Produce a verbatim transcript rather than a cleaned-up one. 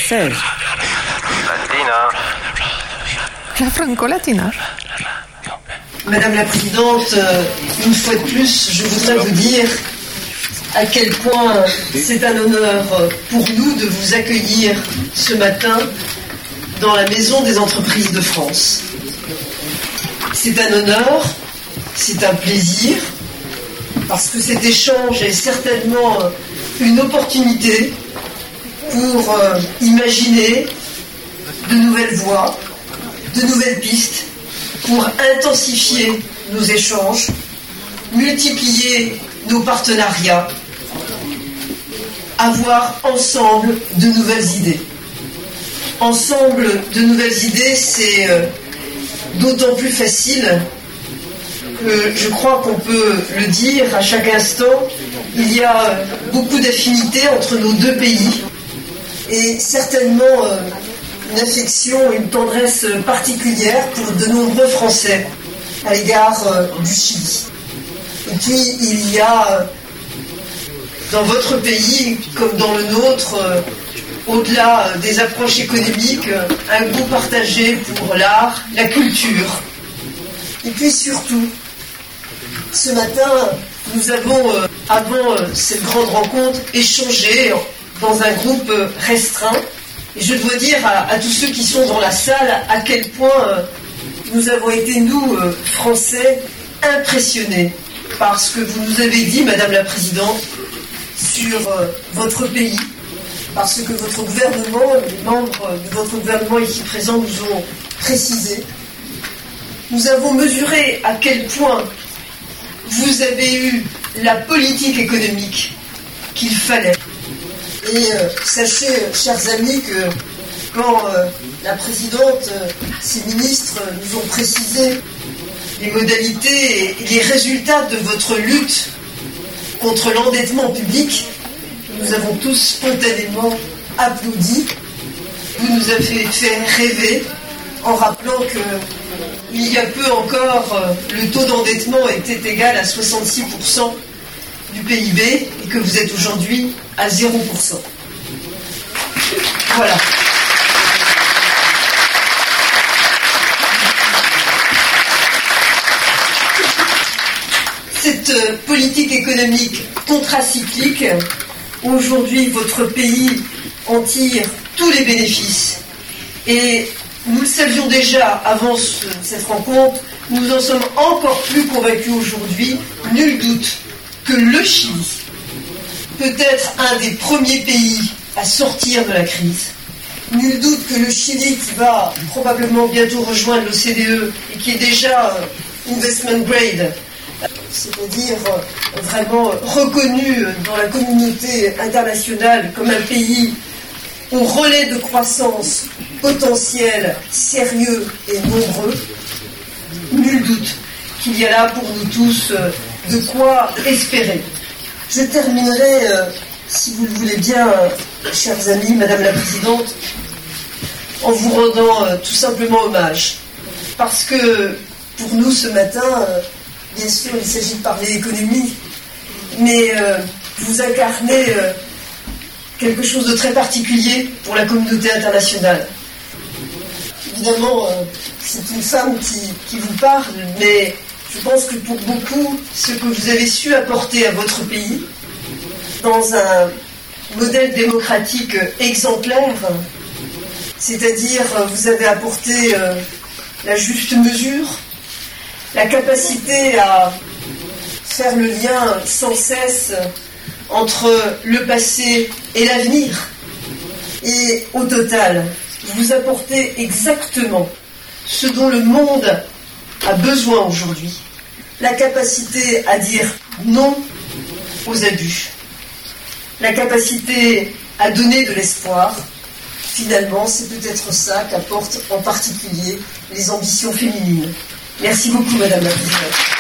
française. Latina. La franco-latina. Madame la Présidente, une fois de plus, je voudrais vous dire à quel point c'est un honneur pour nous de vous accueillir ce matin dans la Maison des entreprises de France. C'est un honneur, c'est un plaisir, parce que cet échange est certainement une opportunité pour euh, imaginer de nouvelles voies, de nouvelles pistes, pour intensifier nos échanges, multiplier nos partenariats, avoir ensemble de nouvelles idées. Ensemble de nouvelles idées, c'est euh, d'autant plus facile que je crois qu'on peut le dire à chaque instant, il y a beaucoup d'affinités entre nos deux pays et certainement euh, une affection, une tendresse particulière pour de nombreux Français à l'égard euh, du Chili. Et puis il y a euh, dans votre pays, comme dans le nôtre, euh, au-delà euh, des approches économiques, euh, un goût partagé pour l'art, la culture. Et puis surtout, ce matin, nous avons, euh, avant euh, cette grande rencontre, échangé dans un groupe euh, restreint. Et je dois dire à, à tous ceux qui sont dans la salle à quel point euh, nous avons été, nous, euh, Français, impressionnés par ce que vous nous avez dit, Madame la Présidente, sur euh, votre pays, parce que votre gouvernement, les membres de votre gouvernement ici présents nous ont précisé. Nous avons mesuré à quel point vous avez eu la politique économique qu'il fallait. Et euh, sachez, chers amis, que quand euh, la présidente, euh, ses ministres euh, nous ont précisé les modalités et les résultats de votre lutte contre l'endettement public, nous avons tous spontanément applaudi. Vous nous avez fait rêver en rappelant que il y a peu encore, euh, le taux d'endettement était égal à soixante-six pour cent du P I B et que vous êtes aujourd'hui à zéro pour cent. Voilà. Cette euh, politique économique contracyclique, aujourd'hui votre pays en tire tous les bénéfices. Et nous le savions déjà avant ce, cette rencontre, nous en sommes encore plus convaincus aujourd'hui, nul doute que le Chili peut être un des premiers pays à sortir de la crise. Nul doute que le Chili, qui va probablement bientôt rejoindre l'O C D E et qui est déjà euh, investment grade, c'est-à-dire euh, vraiment reconnu dans la communauté internationale comme un pays au relais de croissance potentiel, sérieux et nombreux, nul doute qu'il y a là pour nous tous euh, de quoi espérer. Je terminerai, euh, si vous le voulez bien, euh, chers amis, Madame la Présidente, en vous rendant euh, tout simplement hommage. Parce que pour nous ce matin, euh, bien sûr il s'agit de parler économie, mais euh, vous incarnez euh, quelque chose de très particulier pour la communauté internationale. Évidemment, euh, c'est une femme qui, qui vous parle, mais je pense que pour beaucoup, ce que vous avez su apporter à votre pays, dans un modèle démocratique exemplaire, c'est-à-dire vous avez apporté euh, la juste mesure, la capacité à faire le lien sans cesse entre le passé et l'avenir. Et au total, vous apportez exactement ce dont le monde a besoin aujourd'hui. La capacité à dire non aux abus. La capacité à donner de l'espoir. Finalement, c'est peut-être ça qu'apportent en particulier les ambitions féminines. Merci beaucoup, Madame la Présidente.